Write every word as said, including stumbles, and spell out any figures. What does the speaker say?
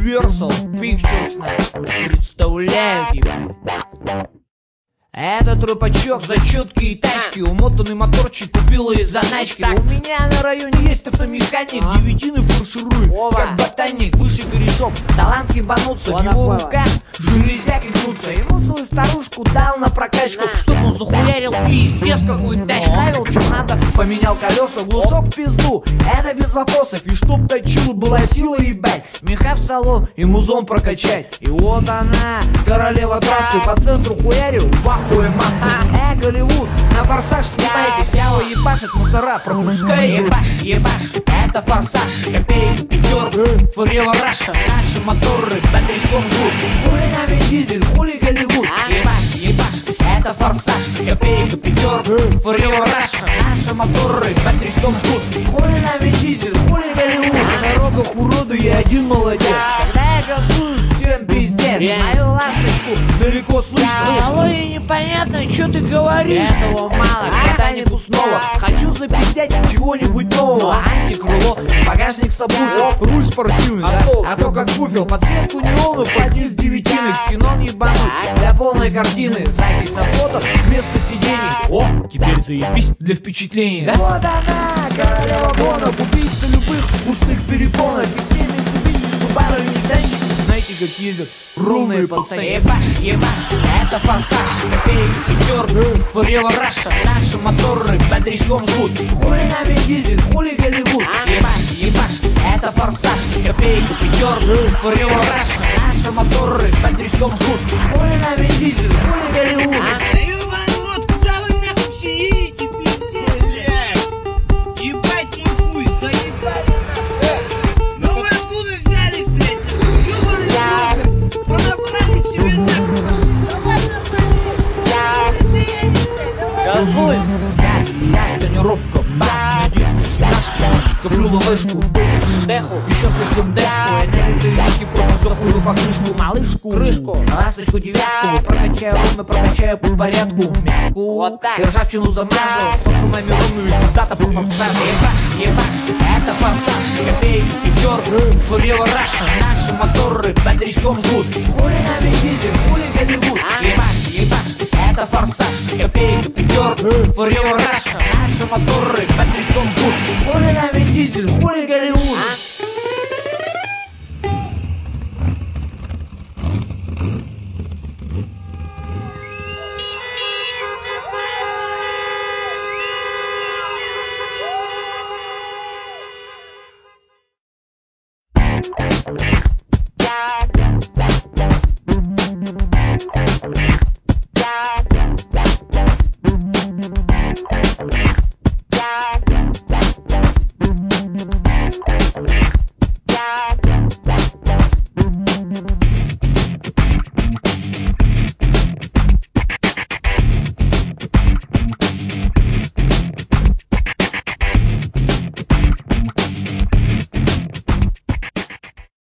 Universal Pictures нас представляет его. Этот рыбачок за четкие тачки, умотанный моторчик купил из заначки. У меня на районе есть автомеханик, а? девятины фарширует, Ова. как ботаник. Выше корешок, талант ебануться, в его руках железяки гнутся. Ему свою старушку дал на прокачку, на. чтоб он захуярил и исчез какую-то тачку. Ставил что надо, поменял колеса, глушок в пизду, это без вопросов. И чтоб точила была сила, ебать, меха в салон и музон прокачать. И вот она, королева трассы, по центру хуярю, ахуе масса. Э, Голливуд, на форсаж снимайте, сяо ебашит мусора, пропускай. Ебаш, ебаш, это форсаж, копейки, пятерка, форева раша. Наши моторы под трещком жгут. Хули нами дизель, хули Голливуд. Ебаш, ебаш, это форсаж, копейка, пятерка, форева раша. Наши моторы под трещком жгут. Хули нами дизель, хули Голливуд. На дорогах уроду я один молодец. Когда я газую, всем пиздец. Мою ласточку далеко слышно. Алло, и непонятно, что ты говоришь. Этого мало, катанию снова. Хочу запиздять чего-нибудь нового. Антикрыло, багажник с обувью, руль спортивный, да? А то как буфел, подсветку неону, поди с девятинок, ксенон ебануть для полной картины. Запись со фото вместо сидений. О, теперь заебись для впечатлений, да? Вот она, королева гонок, убийца любых устных перепонок. И все Mitsubishi, Subaru, Nissan. Знаете, как ездят ровные пацаны. Ебаш, ебаш, это форсаж, копейки, пятерка, форева раша. Наши моторы под трещком жгут. Хули нами дизель, хули Голливуд. Ебаш, ебаш, это форсаж, копейки, пятерка, форева раша. Наши моторы под трещком жгут. Хули нами дизель, хули Голливуд. Да ёбаный рот, куда вы нахуй все едете, пиздец, блядь? Ебать мой хуй, заебали нахуй. Ну вы откуда взялись, блядь? Ёбаный рот, понабрали себе нахуй. Давай нахуй. Газуй, газ, газ, тонировка, бас, надеюсь, семнашка. Коплю ловешку, деху, еще совсем дешку. Я не люблю лики, просто захую покрышку, малышку, крышку, ласточку, девятку. Прокачаю ровно, прокачаю по порядку, в мягку. Вот так, ржавчину замазал, с пацанами ровную, пиздата по форсажу. Ебаш, ебаш, это форсаж, копейки, пятерка, форева раша. Наши моторы под трещком жгут. Хули нами дизель, хули Голливуд. Ебаш, ебаш, это форсаж, копейки, пятерка, форева раша. Наши моторы под трещком жгут. Хули нами дизель, хули Голливуд. А?